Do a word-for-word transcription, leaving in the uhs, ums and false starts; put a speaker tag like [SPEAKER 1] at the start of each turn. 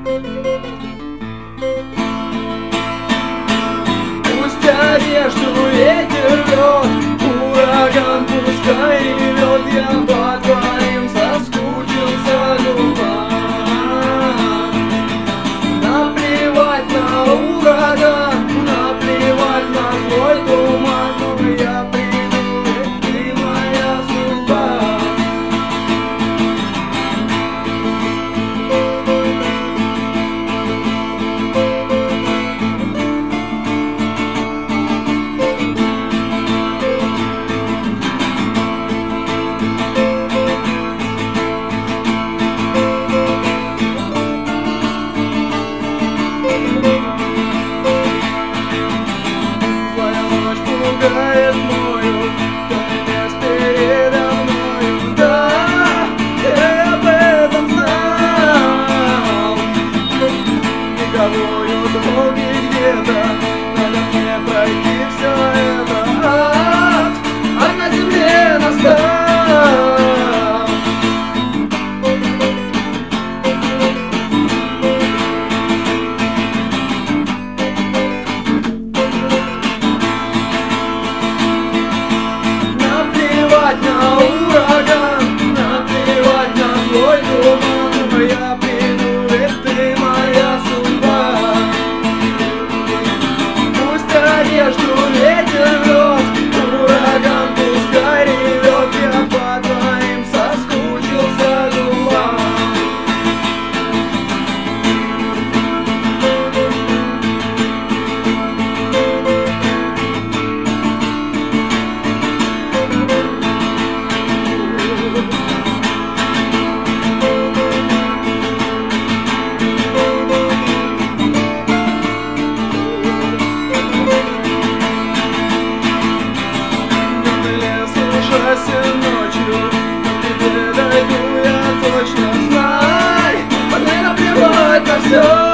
[SPEAKER 1] Пусть одежду ветер рвет, ураган пускай ревет, я по твоим соскучился губам. Наплевать на ураган, наплевать на злой туман, но я приду, ведь ты моя судьба. Пугает мною, тайнес передо мною. Да, я об этом знал. Никого долги где-то, надо мне пройти все это. Ад, ад на земле настал. Наплевать на ураган, наплевать на злой туман, но я приду, ведь ты моя судьба. Пусть одежду ветер рвет, ураган пускай ревет, я по твоим соскучился губам. Ночью к тебе дойду, я точно знай, мне наплевать на все.